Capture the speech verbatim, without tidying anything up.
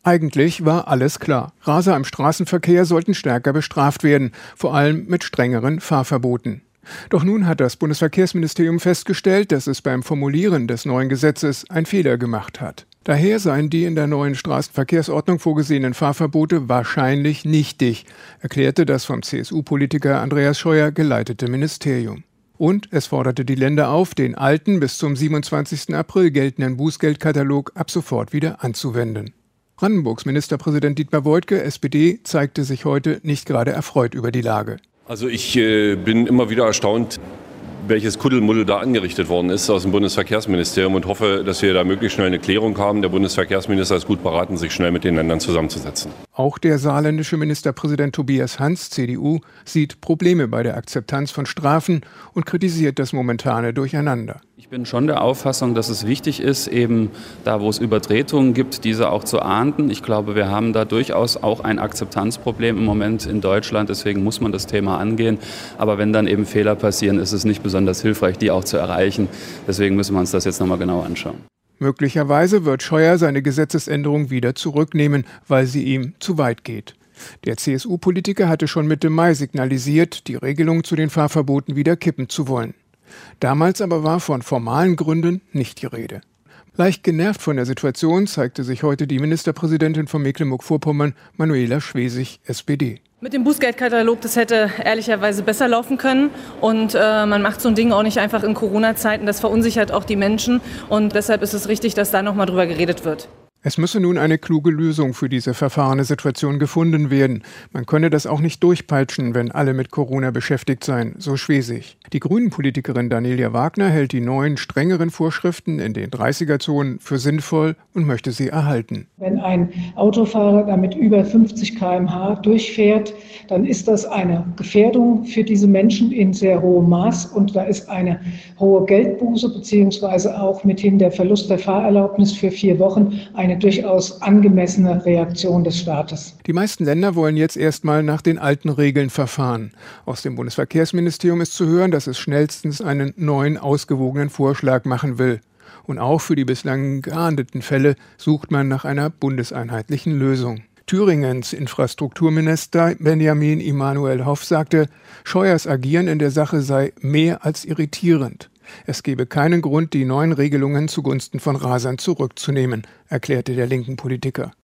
Eigentlich war alles klar. Raser im Straßenverkehr sollten stärker bestraft werden, vor allem mit strengeren Fahrverboten. Doch nun hat das Bundesverkehrsministerium festgestellt, dass es beim Formulieren des neuen Gesetzes einen Fehler gemacht hat. Daher seien die in der neuen Straßenverkehrsordnung vorgesehenen Fahrverbote wahrscheinlich nichtig, erklärte das vom C S U-Politiker Andreas Scheuer geleitete Ministerium. Und es forderte die Länder auf, den alten bis zum siebenundzwanzigsten April geltenden Bußgeldkatalog ab sofort wieder anzuwenden. Brandenburgs Ministerpräsident Dietmar Woidke, S P D, zeigte sich heute nicht gerade erfreut über die Lage. Also ich äh, bin immer wieder erstaunt, welches Kuddelmuddel da angerichtet worden ist aus dem Bundesverkehrsministerium und hoffe, dass wir da möglichst schnell eine Klärung haben. Der Bundesverkehrsminister ist gut beraten, sich schnell mit den Ländern zusammenzusetzen. Auch der saarländische Ministerpräsident Tobias Hans, C D U, sieht Probleme bei der Akzeptanz von Strafen und kritisiert das momentane Durcheinander. Ich bin schon der Auffassung, dass es wichtig ist, eben da, wo es Übertretungen gibt, diese auch zu ahnden. Ich glaube, wir haben da durchaus auch ein Akzeptanzproblem im Moment in Deutschland. Deswegen muss man das Thema angehen. Aber wenn dann eben Fehler passieren, ist es nicht besonders hilfreich, die auch zu erreichen. Deswegen müssen wir uns das jetzt nochmal genau anschauen. Möglicherweise wird Scheuer seine Gesetzesänderung wieder zurücknehmen, weil sie ihm zu weit geht. Der C S U-Politiker hatte schon Mitte Mai signalisiert, die Regelung zu den Fahrverboten wieder kippen zu wollen. Damals aber war von formalen Gründen nicht die Rede. Leicht genervt von der Situation zeigte sich heute die Ministerpräsidentin von Mecklenburg-Vorpommern, Manuela Schwesig, S P D. Mit dem Bußgeldkatalog, das hätte ehrlicherweise besser laufen können. Und äh, man macht so ein Ding auch nicht einfach in Corona-Zeiten. Das verunsichert auch die Menschen. Und deshalb ist es richtig, dass da nochmal drüber geredet wird. Es müsse nun eine kluge Lösung für diese verfahrene Situation gefunden werden. Man könne das auch nicht durchpeitschen, wenn alle mit Corona beschäftigt seien, so Schwesig. Die Grünen-Politikerin Danelia Wagner hält die neuen, strengeren Vorschriften in den dreißiger-Zonen für sinnvoll und möchte sie erhalten. Wenn ein Autofahrer damit über fünfzig Kilometer pro Stunde durchfährt, dann ist das eine Gefährdung für diese Menschen in sehr hohem Maß. Und da ist eine hohe Geldbuße beziehungsweise auch mithin der Verlust der Fahrerlaubnis für vier Wochen eine durchaus angemessene Reaktion des Staates. Die meisten Länder wollen jetzt erstmal nach den alten Regeln verfahren. Aus dem Bundesverkehrsministerium ist zu hören, dass es schnellstens einen neuen, ausgewogenen Vorschlag machen will. Und auch für die bislang geahndeten Fälle sucht man nach einer bundeseinheitlichen Lösung. Thüringens Infrastrukturminister Benjamin Emanuel Hoff sagte, Scheuers Agieren in der Sache sei mehr als irritierend. Es gebe keinen Grund, die neuen Regelungen zugunsten von Rasern zurückzunehmen, erklärte der linken Politiker.